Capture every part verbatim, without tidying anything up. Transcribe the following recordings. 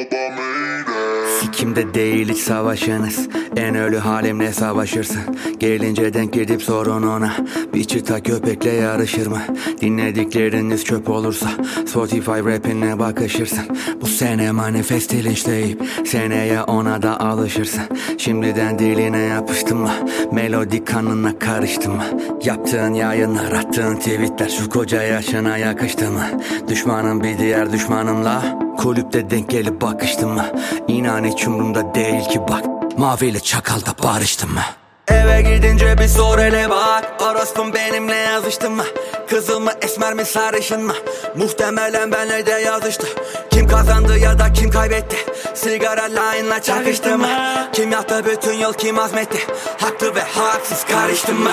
Sikimde değil hiç savaşınız. En ölü halimle savaşırsın. Gelince denk gidip sorun ona. Bir çıta köpekle yarışır mı? Dinledikleriniz çöp olursa Spotify rapine bakışırsın. Bu sene manifest linçleyip seneye ona da alışırsın. Şimdiden diline yapıştım mı? Melodik kanına karıştım mı? Yaptığın yayınlar, attığın tweetler şu koca yaşına yakıştı mı? Düşmanım bir diğer düşmanımla kulüpte denk gelip bakıştım mı? İnan hiç umurumda değil ki bak. Maviyle çakalda barıştım mı? Eve gidince bir sor hele bak. Orospum benimle yazıştın mı? Kızıl mı esmer mi sarışın mı? Muhtemelen benle de yazıştı. Kim kazandı ya da kim kaybetti? Sigara line'la çakıştı mı? Kim yattı bütün yıl kim azmetti? Haklı ve haksız karıştı mı?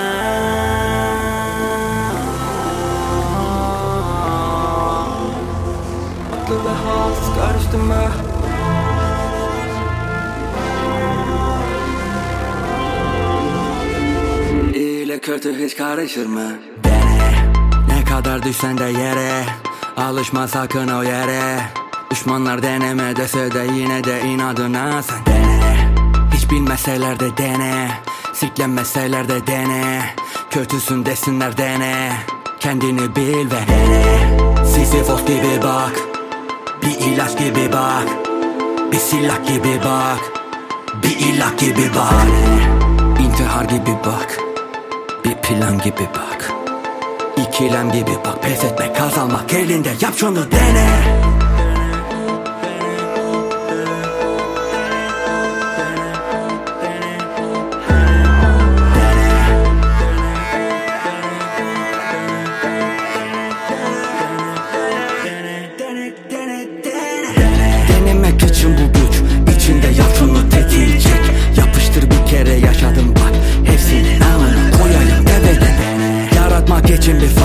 Haklı ve haksız karıştı mı? Kötü hiç karışır mı? Dene, ne kadar düşsen de yere. Alışma sakın o yere. Düşmanlar deneme dese de yine de inadına sen dene. Hiç bilmeseler de dene. Siklenmeseler de dene. Kötüsün desinler dene. Kendini bil ve dene. Sisyphos gibi bak. Bir ilaç gibi bak. Bir silah gibi bak. Bir ilah gibi bak. İntihar gibi bak. Bir plan gibi bak. İkilem gibi bak. Pes etme kazanmak elinde. Yap şunu dene. Denemek için bu güç. İçinde yap şunu tetiği çek. Yapıştır bir kere yaşadım bak. Hepsinin amına koyayım devede. Yaratmak için bir